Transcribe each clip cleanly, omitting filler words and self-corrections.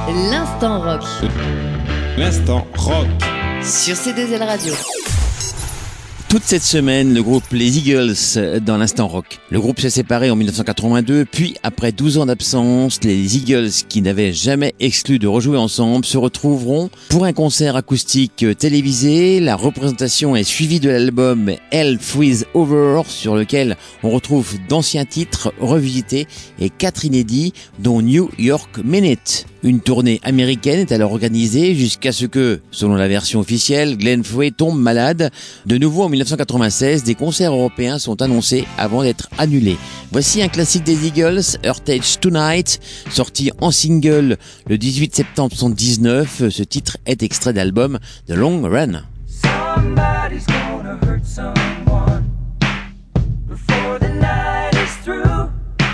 L'instant rock. L'instant rock. Sur C2L Radio. Toute cette semaine, le groupe Les Eagles dans l'Instant Rock. Le groupe s'est séparé en 1982, puis après 12 ans d'absence, les Eagles, qui n'avaient jamais exclu de rejouer ensemble, se retrouveront pour un concert acoustique télévisé. La représentation est suivie de l'album Hell Freeze Over, sur lequel on retrouve d'anciens titres revisités et 4 inédits, dont New York Minute. Une tournée américaine est alors organisée jusqu'à ce que, selon la version officielle, Glenn Frey tombe malade. De nouveau en 1996, des concerts européens sont annoncés avant d'être annulés. Voici un classique des Eagles, Heritage Tonight, sorti en single le 18 septembre 1979. Ce titre est extrait d'album The Long Run. Somebody's gonna hurt someone before the night is through.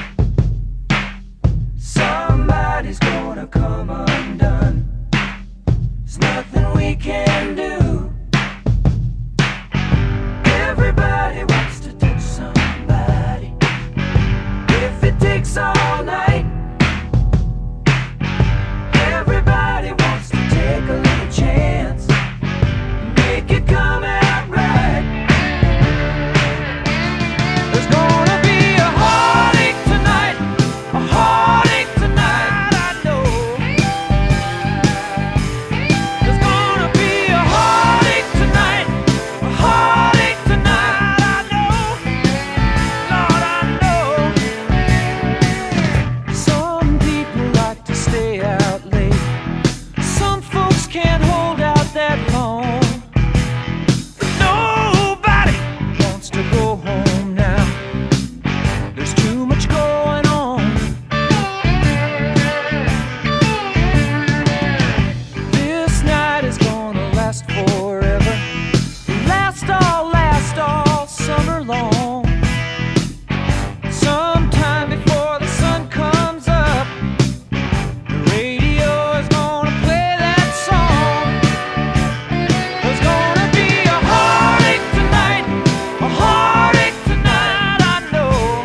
Somebody's gonna come undone. There's nothing we can do. Everybody wants to touch somebody. If it takes all night, everybody wants to take a little chance. Make it come out right. There's gonna be a heartache tonight, a heartache tonight, I know. There's gonna be a heartache tonight, a heartache tonight, I know. Lord, I know. Some people like to stay out late. Some folks can't hold out that long. Nobody wants to go home now. There's too much going on. This night is gonna last forever. Last all summer long. Sometime before the sun comes up, the radio is gonna play that song. There's gonna be a heartache tonight, a heartache tonight, I know.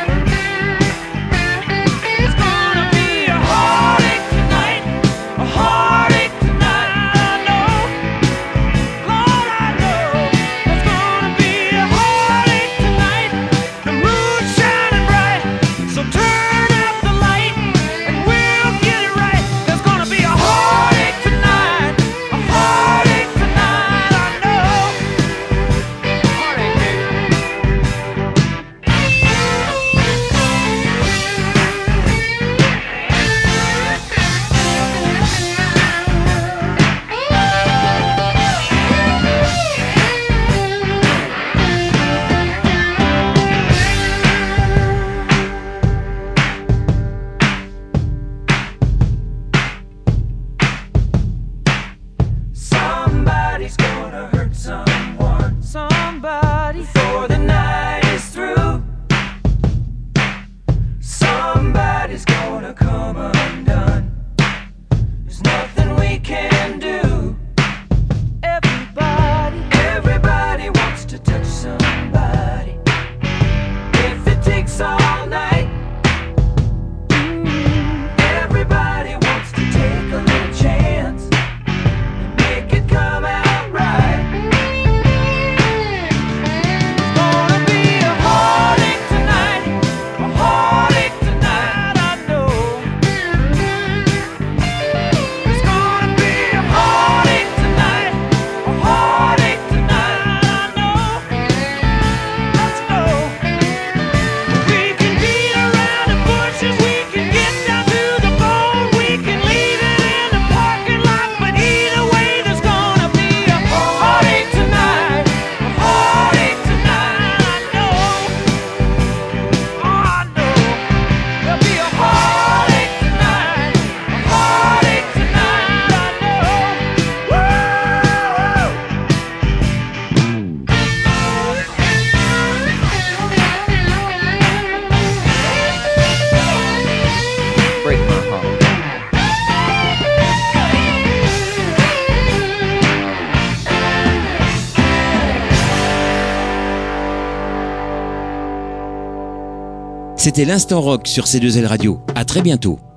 There's gonna be a heartache tonight, a heartache tonight, I know. Lord, I know. There's gonna be a heartache tonight. The moon's shining bright, so turn up the light and we'll get it right. There's gonna be a heartache tonight, a heartache tonight, I know. Heartache, somebody's gonna hurt someone. Somebody before the night is through. Somebody's gonna come undone. There's nothing we can do. Everybody wants to touch somebody. If it takes all night, everybody wants to take a little chance and make it come out right. There's gonna be a heartache tonight, a heartache tonight, I know. There's gonna be a heartache tonight, a heartache tonight, I know. Let's go. We can beat around the bushes, we can get down to the bone, we can leave it in the parking lot, but either way there's gonna be a heartache tonight, a heartache tonight, I know. Oh, I know. There'll be a heartache tonight, a heartache tonight, I know. Woo! Break my heart. C'était l'Instant Rock sur C2L Radio. À très bientôt.